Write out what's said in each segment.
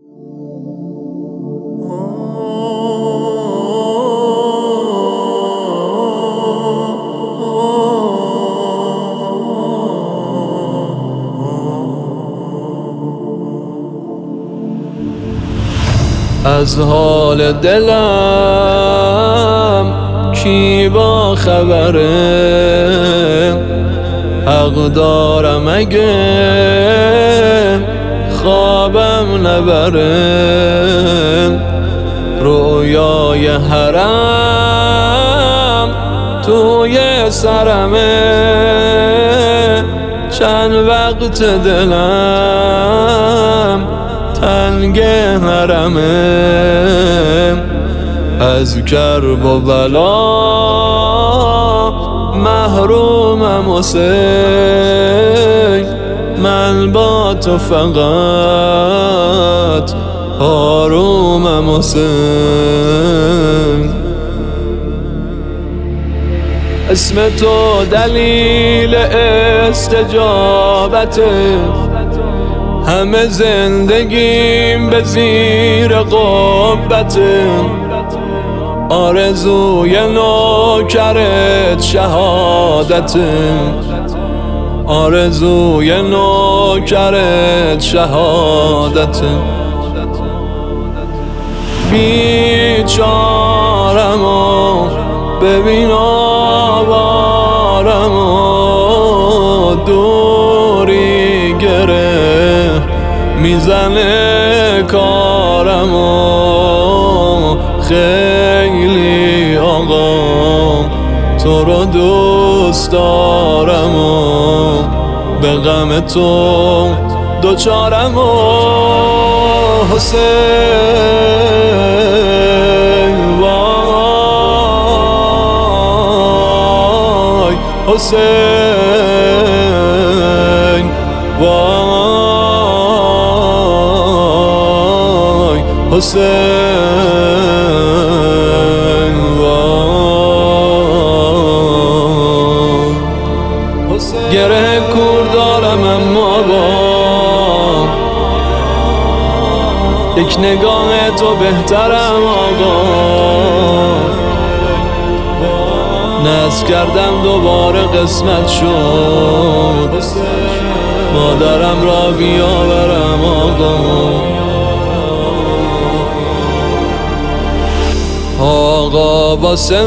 از حال دلم کی با خبره؟ حق دارم اگه خوابم نبره. رویای حرم توی سرمه، چند وقت دلم تنگ حرمه. از کرب و بلا محرومم حسین، من با تو فقط آرومم حسین. اسم تو دلیل استجابته، همه زندگیم به زیر قبته. آرزوی نوکرت شهادته، آرزوی نوکرت شهادته. بیچارم و ببین آوارم و دوری گره میزنه کارم و خیلی آقا تو رو دوست دارم و به غم تو دوچارم و حسین. وای حسین، وای حسین، وای حسین. گره کور دارم اما با یک نگاه تو بهترم آقا. نذر کردم دوباره قسمت شد، مادرم را بیاورم آقا. آقا واسه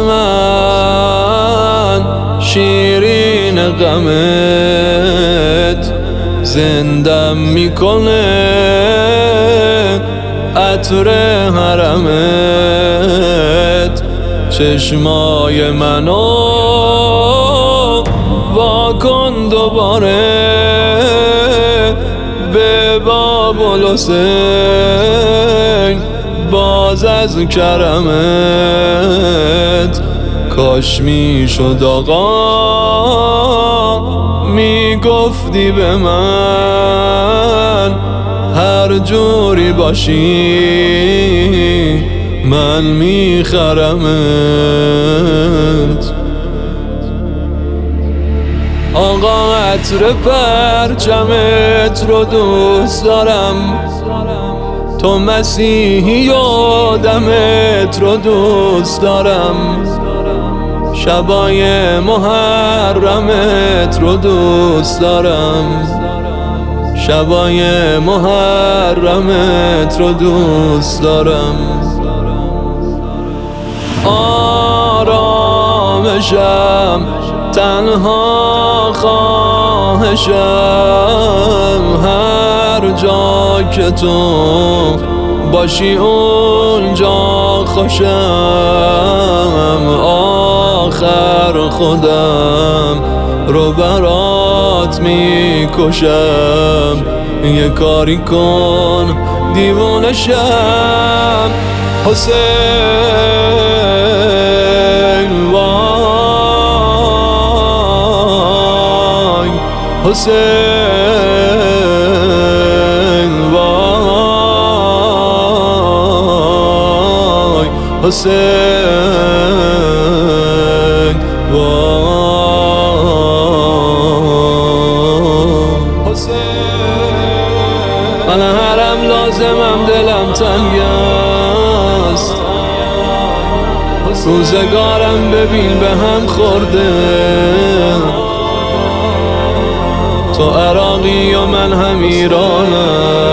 من شیرین غمت زندم میکنه، عطر حرمت. چشمای منو واکن دوباره به باب الحسین، باز از کرمت. کاش میشد آقا میگفتی به من هر جوری باشی من میخرمت. آقا عطر پرچمت رو دوست دارم، تو مسیحی و دمت رو دوست دارم. شبای محرمت رو دوست دارم، شبای محرمت رو دوست دارم. آرامشم تنها خواهشم، هر جا که تو باشی اونجا خوشم. آخر خودم رو برات میکشم، یه کاری کن دیوونه شم حسین. وای حسین، وای حسین، وای حسین. من حرم لازمم دلم تنگ است، روزگارم ببین به هم خورده. تو عراقی و من هم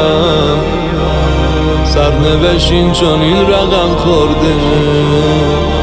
ایرانم، سرنوشت این چون این رقم خورده.